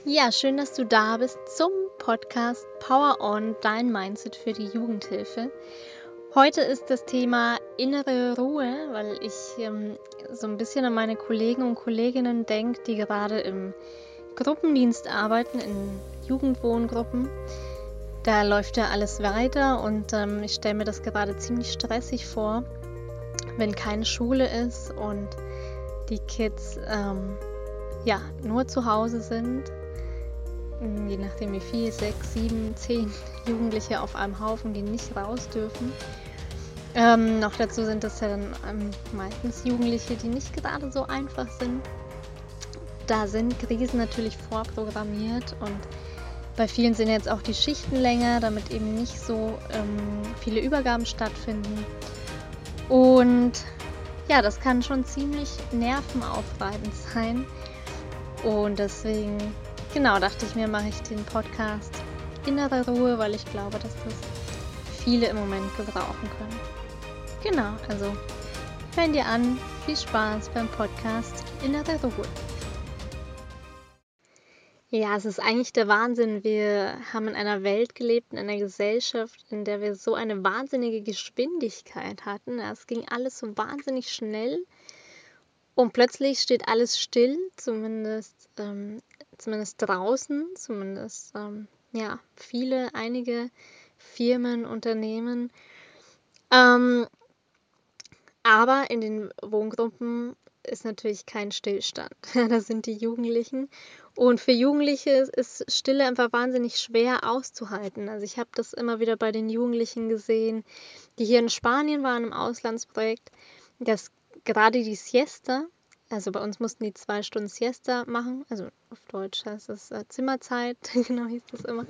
Ja, schön, dass du da bist zum Podcast Power On, dein Mindset für die Jugendhilfe. Heute ist das Thema innere Ruhe, weil ich so ein bisschen an meine Kollegen und Kolleginnen denke, die gerade im Gruppendienst arbeiten, in Jugendwohngruppen. Da läuft ja alles weiter und ich stelle mir das gerade ziemlich stressig vor, wenn keine Schule ist und die Kids nur zu Hause sind. Je nachdem wie viel, 6, 7, 10 Jugendliche auf einem Haufen, die nicht raus dürfen. Noch dazu sind das ja dann meistens Jugendliche, die nicht gerade so einfach sind. Da sind Krisen natürlich vorprogrammiert und bei vielen sind jetzt auch die Schichten länger, damit eben nicht so viele Übergaben stattfinden. Und ja, das kann schon ziemlich nervenaufreibend sein. Und deswegen dachte ich mir, mache ich den Podcast Innere Ruhe, weil ich glaube, dass das viele im Moment gebrauchen können. Genau, also hören dir an, viel Spaß beim Podcast Innere Ruhe. Ja, es ist eigentlich der Wahnsinn. Wir haben in einer Welt gelebt, in einer Gesellschaft, in der wir so eine wahnsinnige Geschwindigkeit hatten. Es ging alles so wahnsinnig schnell. Und plötzlich steht alles still, zumindest draußen, einige Firmen, Unternehmen. Aber in den Wohngruppen ist natürlich kein Stillstand. Da sind die Jugendlichen. Und für Jugendliche ist Stille einfach wahnsinnig schwer auszuhalten. Also ich habe das immer wieder bei den Jugendlichen gesehen, die hier in Spanien waren im Auslandsprojekt, dass gerade die Siesta, also bei uns mussten die 2 Stunden Siesta machen, also auf Deutsch heißt das Zimmerzeit, genau hieß das immer.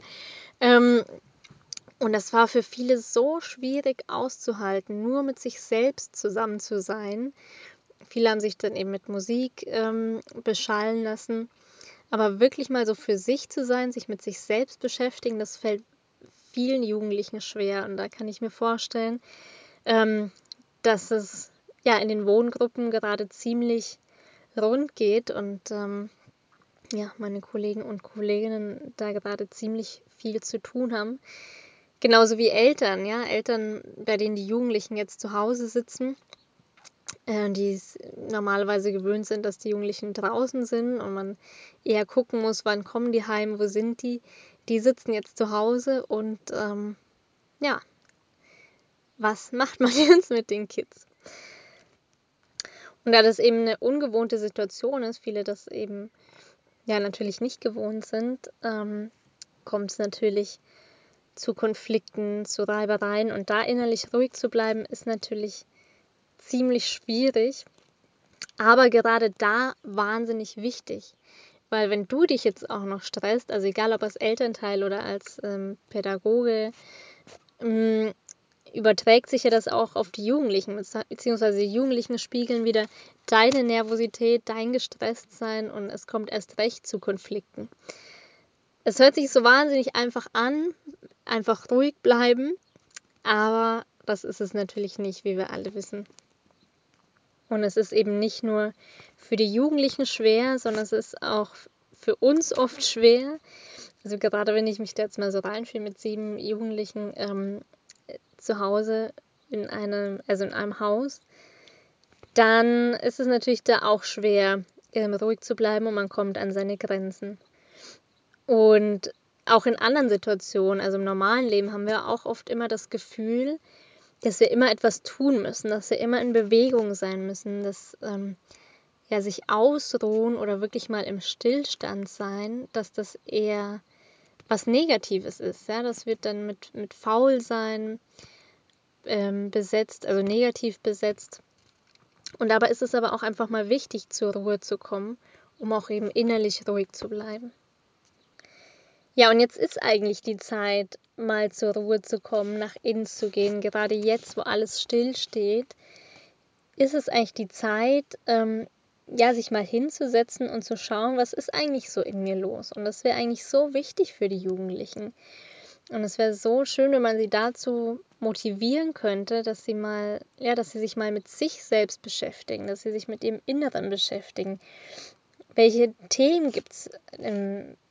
Und das war für viele so schwierig auszuhalten, nur mit sich selbst zusammen zu sein. Viele haben sich dann eben mit Musik beschallen lassen. Aber wirklich mal so für sich zu sein, sich mit sich selbst beschäftigen, das fällt vielen Jugendlichen schwer. Und da kann ich mir vorstellen, dass es in den Wohngruppen gerade ziemlich rund geht und meine Kollegen und Kolleginnen da gerade ziemlich viel zu tun haben. Genauso wie Eltern, Eltern, bei denen die Jugendlichen jetzt zu Hause sitzen, die normalerweise gewöhnt sind, dass die Jugendlichen draußen sind und man eher gucken muss, wann kommen die heim, wo sind die. Die sitzen jetzt zu Hause und was macht man jetzt mit den Kids? Und da das eben eine ungewohnte Situation ist, viele das eben natürlich nicht gewohnt sind, kommt es natürlich zu Konflikten, zu Reibereien. Und da innerlich ruhig zu bleiben, ist natürlich ziemlich schwierig, aber gerade da wahnsinnig wichtig. Weil wenn du dich jetzt auch noch stresst, also egal ob als Elternteil oder als Pädagoge, überträgt sich ja das auch auf die Jugendlichen, beziehungsweise die Jugendlichen spiegeln wieder deine Nervosität, dein Gestresstsein und es kommt erst recht zu Konflikten. Es hört sich so wahnsinnig einfach an, einfach ruhig bleiben, aber das ist es natürlich nicht, wie wir alle wissen. Und es ist eben nicht nur für die Jugendlichen schwer, sondern es ist auch für uns oft schwer. Also gerade wenn ich mich da jetzt mal so reinfühle mit 7 Jugendlichen zu Hause in einem Haus, dann ist es natürlich da auch schwer, ruhig zu bleiben und man kommt an seine Grenzen. Und auch in anderen Situationen, also im normalen Leben, haben wir auch oft immer das Gefühl, dass wir immer etwas tun müssen, dass wir immer in Bewegung sein müssen, dass sich ausruhen oder wirklich mal im Stillstand sein, dass das eher was Negatives ist. Ja? Das wird dann mit Faulsein besetzt, also negativ besetzt. Und dabei ist es aber auch einfach mal wichtig, zur Ruhe zu kommen, um auch eben innerlich ruhig zu bleiben. Ja, und jetzt ist eigentlich die Zeit, mal zur Ruhe zu kommen, nach innen zu gehen. Gerade jetzt, wo alles still steht, ist es eigentlich die Zeit, sich mal hinzusetzen und zu schauen, was ist eigentlich so in mir los. Und das wäre eigentlich so wichtig für die Jugendlichen. Und es wäre so schön, wenn man sie dazu motivieren könnte, dass sie sich mal mit sich selbst beschäftigen, dass sie sich mit ihrem Inneren beschäftigen. Welche Themen gibt es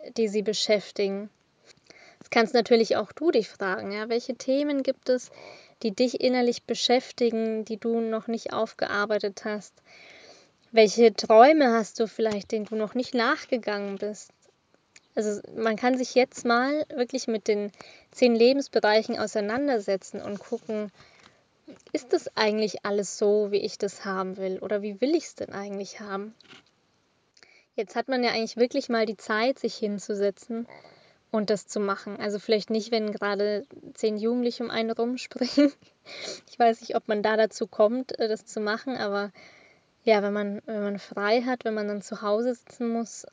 die sie beschäftigen. Das kannst natürlich auch du dich fragen, ja, welche Themen gibt es, die dich innerlich beschäftigen, die du noch nicht aufgearbeitet hast? Welche Träume hast du vielleicht, denen du noch nicht nachgegangen bist? Also man kann sich jetzt mal wirklich mit den 10 Lebensbereichen auseinandersetzen und gucken, ist das eigentlich alles so, wie ich das haben will? Oder wie will ich es denn eigentlich haben? Jetzt hat man ja eigentlich wirklich mal die Zeit, sich hinzusetzen und das zu machen. Also vielleicht nicht, wenn gerade 10 Jugendliche um einen rumspringen. Ich weiß nicht, ob man da dazu kommt, das zu machen, aber ja, wenn man frei hat, wenn man dann zu Hause sitzen muss,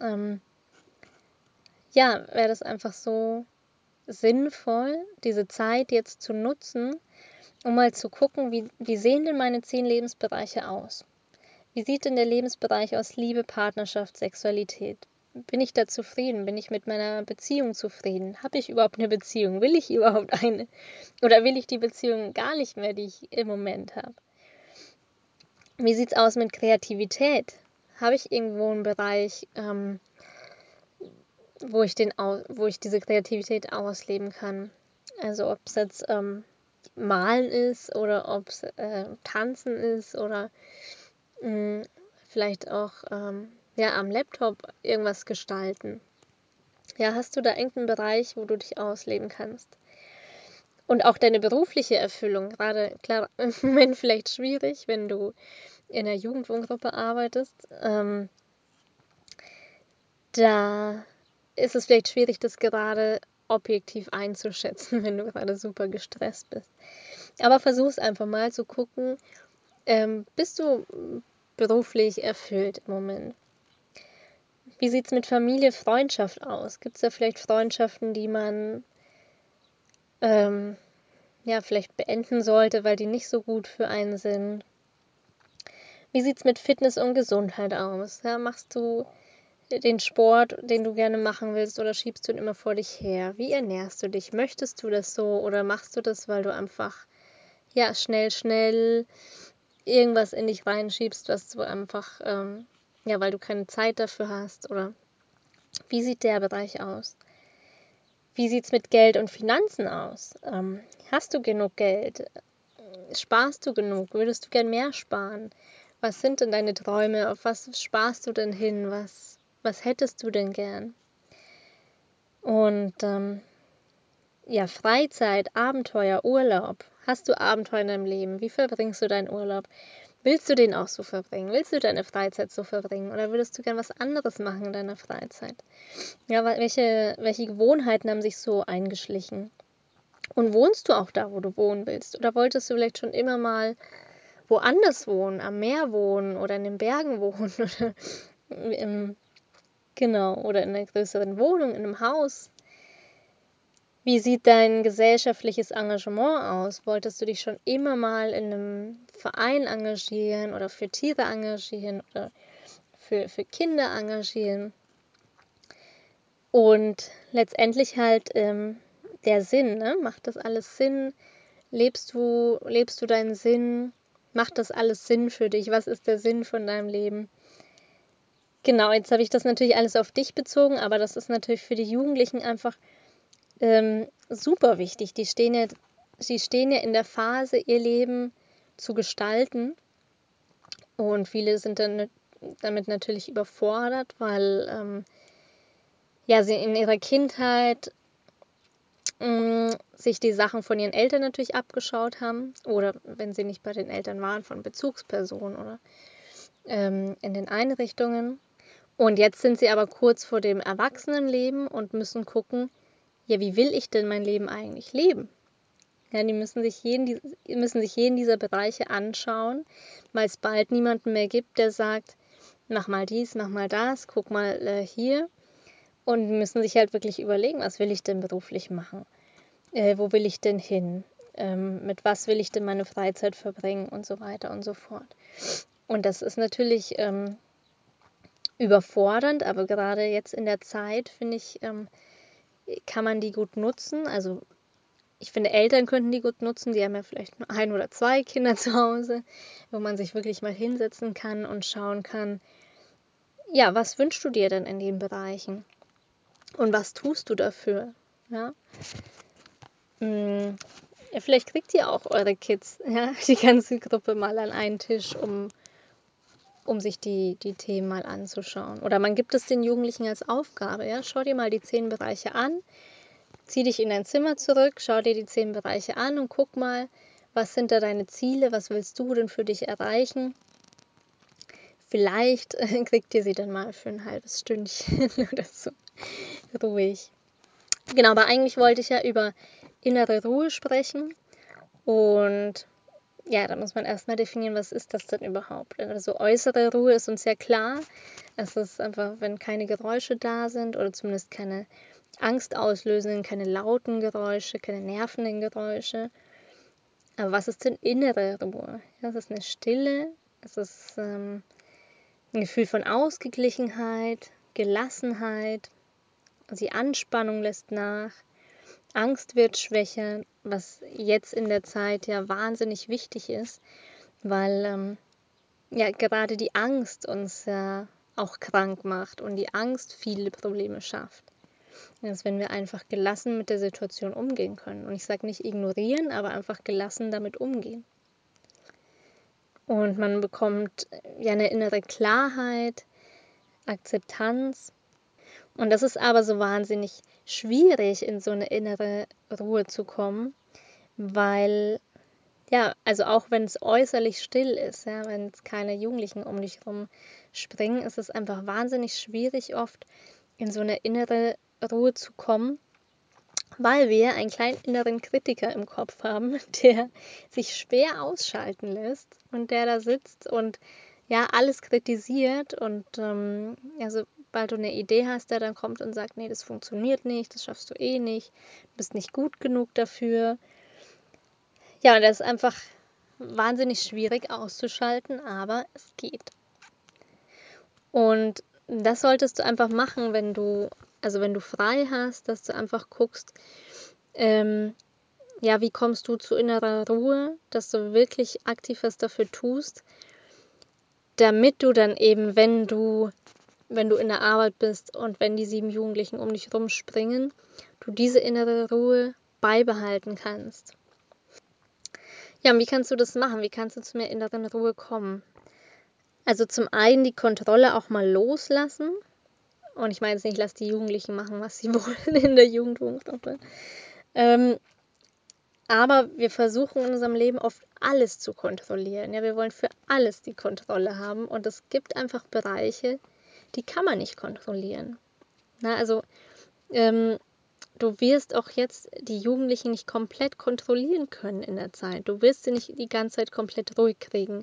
ja, wäre das einfach so sinnvoll, diese Zeit jetzt zu nutzen, um mal zu gucken, wie sehen denn meine 10 Lebensbereiche aus? Wie sieht denn der Lebensbereich aus Liebe, Partnerschaft, Sexualität? Bin ich da zufrieden? Bin ich mit meiner Beziehung zufrieden? Habe ich überhaupt eine Beziehung? Will ich überhaupt eine? Oder will ich die Beziehung gar nicht mehr, die ich im Moment habe? Wie sieht es aus mit Kreativität? Habe ich irgendwo einen Bereich, wo ich diese Kreativität ausleben kann? Also ob es jetzt Malen ist oder ob es Tanzen ist oder vielleicht auch ja, am Laptop irgendwas gestalten. Ja, hast du da irgendeinen Bereich, wo du dich ausleben kannst? Und auch deine berufliche Erfüllung, gerade klar, im Moment vielleicht schwierig, wenn du in der Jugendwohngruppe arbeitest. Da ist es vielleicht schwierig, das gerade objektiv einzuschätzen, wenn du gerade super gestresst bist. Aber versuch es einfach mal zu gucken, bist du beruflich erfüllt im Moment? Wie sieht es mit Familie, Freundschaft aus? Gibt es da vielleicht Freundschaften, die man ja, vielleicht beenden sollte, weil die nicht so gut für einen sind? Wie sieht es mit Fitness und Gesundheit aus? Ja, machst du den Sport, den du gerne machen willst, oder schiebst du ihn immer vor dich her? Wie ernährst du dich? Möchtest du das so oder machst du das, weil du einfach ja schnell irgendwas in dich reinschiebst, was du einfach ja, weil du keine Zeit dafür hast? Oder wie sieht der Bereich aus? Wie sieht es mit Geld und Finanzen aus? Hast du genug Geld? Sparst du genug? Würdest du gern mehr sparen? Was sind denn deine Träume? Auf was sparst du denn hin? Was hättest du denn gern? Und ja, Freizeit, Abenteuer, Urlaub. Hast du Abenteuer in deinem Leben? Wie verbringst du deinen Urlaub? Willst du den auch so verbringen? Willst du deine Freizeit so verbringen? Oder würdest du gern was anderes machen in deiner Freizeit? Ja, welche Gewohnheiten haben sich so eingeschlichen? Und wohnst du auch da, wo du wohnen willst? Oder wolltest du vielleicht schon immer mal woanders wohnen, am Meer wohnen oder in den Bergen wohnen oder genau, oder in einer größeren Wohnung, in einem Haus? Wie sieht dein gesellschaftliches Engagement aus? Wolltest du dich schon immer mal in einem Verein engagieren oder für Tiere engagieren oder für Kinder engagieren? Und letztendlich halt der Sinn, ne? Macht das alles Sinn? Lebst du deinen Sinn? Macht das alles Sinn für dich? Was ist der Sinn von deinem Leben? Genau, jetzt habe ich das natürlich alles auf dich bezogen, aber das ist natürlich für die Jugendlichen einfach super wichtig. Die stehen ja in der Phase, ihr Leben zu gestalten. Und viele sind dann damit natürlich überfordert, weil ja, sie in ihrer Kindheit sich die Sachen von ihren Eltern natürlich abgeschaut haben. Oder wenn sie nicht bei den Eltern waren, von Bezugspersonen oder in den Einrichtungen. Und jetzt sind sie aber kurz vor dem Erwachsenenleben und müssen gucken, ja, wie will ich denn mein Leben eigentlich leben? Ja, die müssen sich jeden dieser Bereiche anschauen, weil es bald niemanden mehr gibt, der sagt, mach mal dies, mach mal das, guck mal hier. Und müssen sich halt wirklich überlegen, was will ich denn beruflich machen? Wo will ich denn hin? Mit was will ich denn meine Freizeit verbringen und so weiter und so fort. Und das ist natürlich überfordernd, aber gerade jetzt in der Zeit, finde ich, kann man die gut nutzen. Also ich finde, Eltern könnten die gut nutzen. Die haben ja vielleicht nur 1 oder 2 Kinder zu Hause, wo man sich wirklich mal hinsetzen kann und schauen kann, ja, was wünschst du dir denn in den Bereichen? Und was tust du dafür? Ja? Ja, vielleicht kriegt ihr auch eure Kids, ja, die ganze Gruppe mal an einen Tisch, um sich die Themen mal anzuschauen. Oder man gibt es den Jugendlichen als Aufgabe. Ja? Schau dir mal die 10 Bereiche an, zieh dich in dein Zimmer zurück, schau dir die 10 Bereiche an und guck mal, was sind da deine Ziele, was willst du denn für dich erreichen? Vielleicht kriegt ihr sie dann mal für ein halbes Stündchen oder so ruhig. Genau, aber eigentlich wollte ich ja über innere Ruhe sprechen. Und ja, da muss man erstmal definieren, was ist das denn überhaupt? Also äußere Ruhe ist uns ja klar. Es ist einfach, wenn keine Geräusche da sind oder zumindest keine angstauslösenden, keine lauten Geräusche, keine nervenden Geräusche. Aber was ist denn innere Ruhe? Ja, es ist eine Stille, es ist ein Gefühl von Ausgeglichenheit, Gelassenheit, die Anspannung lässt nach, Angst wird schwächer, was jetzt in der Zeit ja wahnsinnig wichtig ist, weil ja gerade die Angst uns ja auch krank macht und die Angst viele Probleme schafft. Dass wenn wir einfach gelassen mit der Situation umgehen können. Und ich sage nicht ignorieren, aber einfach gelassen damit umgehen. Und man bekommt ja eine innere Klarheit, Akzeptanz. Und das ist aber so wahnsinnig schwierig, in so eine innere Ruhe zu kommen, weil, ja, also auch wenn es äußerlich still ist, ja, wenn es keine Jugendlichen um dich herum springen, ist es einfach wahnsinnig schwierig oft, in so eine innere Ruhe zu kommen, weil wir einen kleinen inneren Kritiker im Kopf haben, der sich schwer ausschalten lässt und der da sitzt und ja, alles kritisiert und ja, sobald du eine Idee hast, der dann kommt und sagt, nee, das funktioniert nicht, das schaffst du eh nicht, du bist nicht gut genug dafür. Ja, und das ist einfach wahnsinnig schwierig auszuschalten, aber es geht. Und das solltest du einfach machen, wenn du frei hast, dass du einfach guckst, ja, wie kommst du zu innerer Ruhe, dass du wirklich aktiv was dafür tust, damit du dann eben, wenn du in der Arbeit bist und wenn die 7 Jugendlichen um dich rumspringen, du diese innere Ruhe beibehalten kannst. Ja, und wie kannst du das machen? Wie kannst du zu mehr inneren Ruhe kommen? Also zum einen die Kontrolle auch mal loslassen. Und ich meine jetzt nicht, lass die Jugendlichen machen, was sie wollen in der Jugendwohngruppe. Aber wir versuchen in unserem Leben oft alles zu kontrollieren. Ja, wir wollen für alles die Kontrolle haben. Und es gibt einfach Bereiche, die kann man nicht kontrollieren. Na, also du wirst auch jetzt die Jugendlichen nicht komplett kontrollieren können in der Zeit. Du wirst sie nicht die ganze Zeit komplett ruhig kriegen.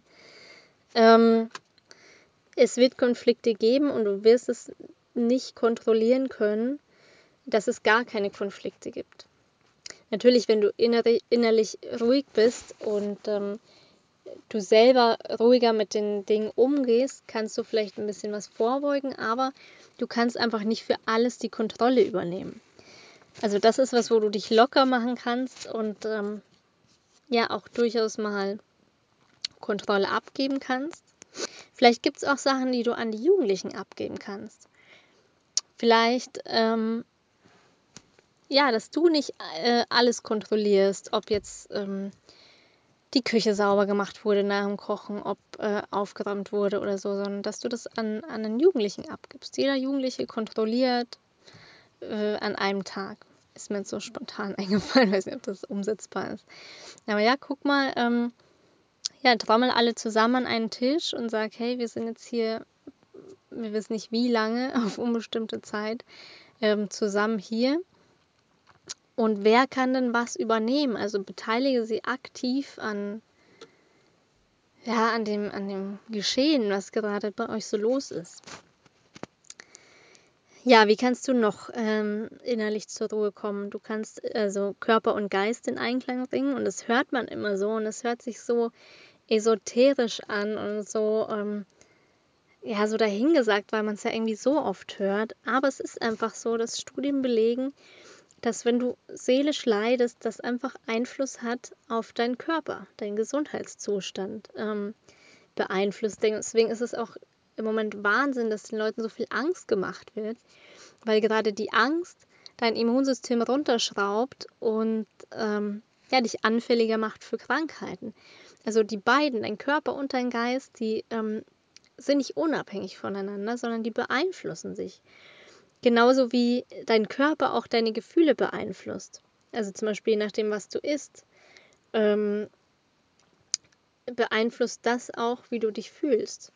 Es wird Konflikte geben und du wirst es nicht kontrollieren können, dass es gar keine Konflikte gibt. Natürlich, wenn du innerlich ruhig bist und du selber ruhiger mit den Dingen umgehst, kannst du vielleicht ein bisschen was vorbeugen, aber du kannst einfach nicht für alles die Kontrolle übernehmen. Also das ist was, wo du dich locker machen kannst und ja auch durchaus mal Kontrolle abgeben kannst. Vielleicht gibt es auch Sachen, die du an die Jugendlichen abgeben kannst. Vielleicht, ja, dass du nicht alles kontrollierst, ob jetzt die Küche sauber gemacht wurde nach dem Kochen, ob aufgeräumt wurde oder so, sondern dass du das an den Jugendlichen abgibst. Jeder Jugendliche kontrolliert an einem Tag. Ist mir jetzt so spontan eingefallen, weiß nicht, ob das umsetzbar ist. Aber ja, guck mal, ja, trommel alle zusammen an einen Tisch und sag, hey, wir sind jetzt hier, wir wissen nicht wie lange, auf unbestimmte Zeit, zusammen hier. Und wer kann denn was übernehmen? Also beteilige sie aktiv an dem Geschehen, was gerade bei euch so los ist. Ja, wie kannst du noch innerlich zur Ruhe kommen? Du kannst also Körper und Geist in Einklang bringen und das hört man immer so und es hört sich so esoterisch an und so, ja, so dahingesagt, weil man es ja irgendwie so oft hört. Aber es ist einfach so, dass Studien belegen, dass wenn du seelisch leidest, das einfach Einfluss hat auf deinen Körper, deinen Gesundheitszustand beeinflusst. Deswegen ist es auch im Moment Wahnsinn, dass den Leuten so viel Angst gemacht wird, weil gerade die Angst dein Immunsystem runterschraubt und dich anfälliger macht für Krankheiten. Also die beiden, dein Körper und dein Geist, die sind nicht unabhängig voneinander, sondern die beeinflussen sich. Genauso wie dein Körper auch deine Gefühle beeinflusst. Also zum Beispiel je nachdem, was du isst, beeinflusst das auch, wie du dich fühlst.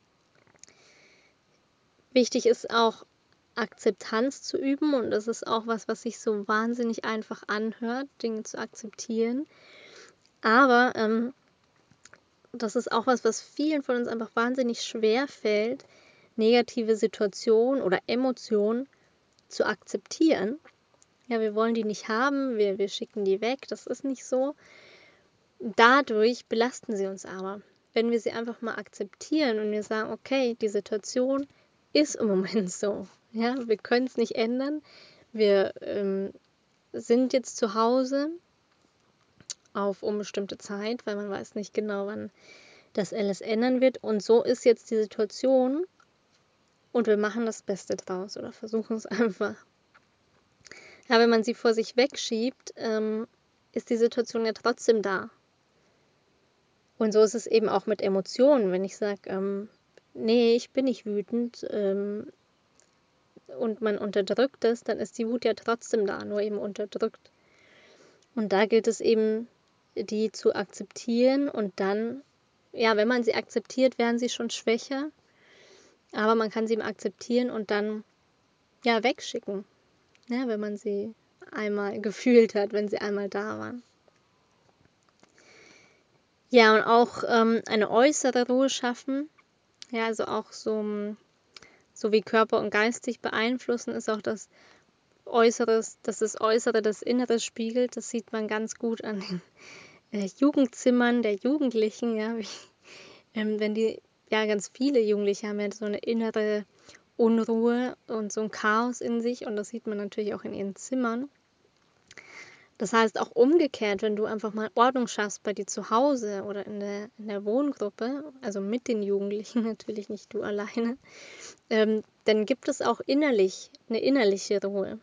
Wichtig ist auch, Akzeptanz zu üben, und das ist auch was sich so wahnsinnig einfach anhört, Dinge zu akzeptieren. Aber das ist auch was vielen von uns einfach wahnsinnig schwer fällt, negative Situationen oder Emotionen zu akzeptieren. Ja, wir wollen die nicht haben, wir schicken die weg, das ist nicht so. Dadurch belasten sie uns aber. Wenn wir sie einfach mal akzeptieren und wir sagen, okay, die Situation ist im Moment so. Ja, wir können es nicht ändern. Wir sind jetzt zu Hause auf unbestimmte Zeit, weil man weiß nicht genau, wann das alles ändern wird. Und so ist jetzt die Situation und wir machen das Beste draus oder versuchen es einfach. Ja, wenn man sie vor sich wegschiebt, ist die Situation ja trotzdem da. Und so ist es eben auch mit Emotionen. Wenn ich sage, nee, ich bin nicht wütend, und man unterdrückt es, dann ist die Wut ja trotzdem da, nur eben unterdrückt. Und da gilt es eben, die zu akzeptieren, und dann, ja, wenn man sie akzeptiert, werden sie schon schwächer, aber man kann sie eben akzeptieren und dann, ja, wegschicken, ja, wenn man sie einmal gefühlt hat, wenn sie einmal da waren. Ja, und auch eine äußere Ruhe schaffen, ja, also auch so wie Körper und Geist sich beeinflussen, ist auch das Äußere das Innere spiegelt. Das sieht man ganz gut an den Jugendzimmern der Jugendlichen. Ja, wenn die, ja, ganz viele Jugendliche haben ja so eine innere Unruhe und so ein Chaos in sich, und das sieht man natürlich auch in ihren Zimmern. Das heißt auch umgekehrt, wenn du einfach mal Ordnung schaffst bei dir zu Hause oder in der Wohngruppe, also mit den Jugendlichen, natürlich nicht du alleine, dann gibt es auch innerlich eine innerliche Ruhe.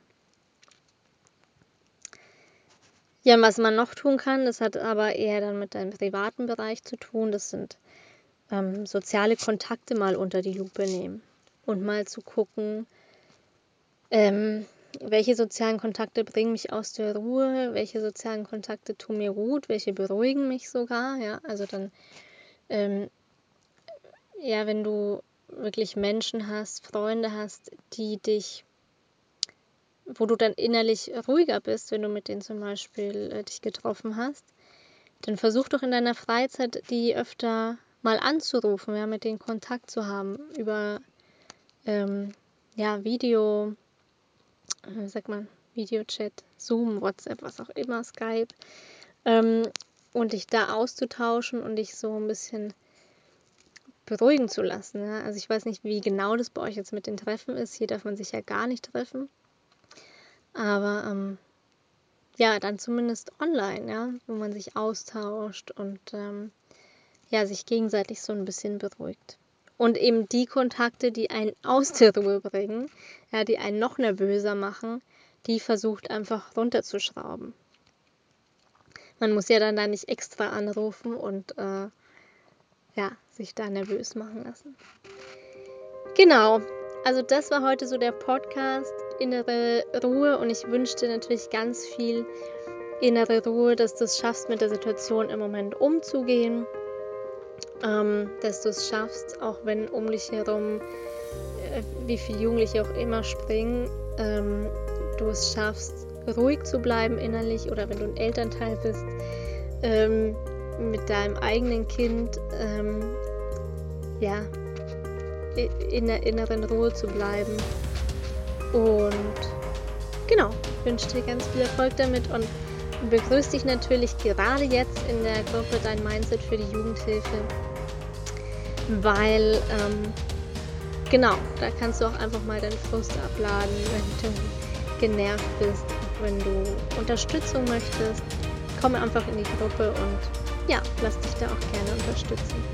Ja, und was man noch tun kann, das hat aber eher dann mit deinem privaten Bereich zu tun, das sind soziale Kontakte mal unter die Lupe nehmen und mal zu gucken, welche sozialen Kontakte bringen mich aus der Ruhe, welche sozialen Kontakte tun mir gut, welche beruhigen mich sogar, ja, also dann, ja, wenn du wirklich Menschen hast, Freunde hast, wo du dann innerlich ruhiger bist, wenn du mit denen zum Beispiel dich getroffen hast, dann versuch doch in deiner Freizeit, die öfter mal anzurufen, ja, mit denen Kontakt zu haben, über Videochat, Zoom, WhatsApp, was auch immer, Skype, und dich da auszutauschen und dich so ein bisschen beruhigen zu lassen. Ja? Also ich weiß nicht, wie genau das bei euch jetzt mit den Treffen ist. Hier darf man sich ja gar nicht treffen. Aber ja, dann zumindest online, ja, wo man sich austauscht und sich gegenseitig so ein bisschen beruhigt. Und eben die Kontakte, die einen aus der Ruhe bringen, ja, die einen noch nervöser machen, die versucht einfach runterzuschrauben. Man muss ja dann da nicht extra anrufen und sich da nervös machen lassen. Genau, also das war heute so der Podcast, innere Ruhe, und ich wünsche dir natürlich ganz viel innere Ruhe, dass du es schaffst, mit der Situation im Moment umzugehen, dass du es schaffst, auch wenn um dich herum wie viele Jugendliche auch immer springen, du es schaffst, ruhig zu bleiben innerlich, oder wenn du ein Elternteil bist, mit deinem eigenen Kind in der inneren Ruhe zu bleiben. Und genau, ich wünsche dir ganz viel Erfolg damit und begrüße dich natürlich gerade jetzt in der Gruppe Dein Mindset für die Jugendhilfe, weil genau, da kannst du auch einfach mal deinen Frust abladen, wenn du genervt bist, wenn du Unterstützung möchtest. Komm einfach in die Gruppe und ja, lass dich da auch gerne unterstützen.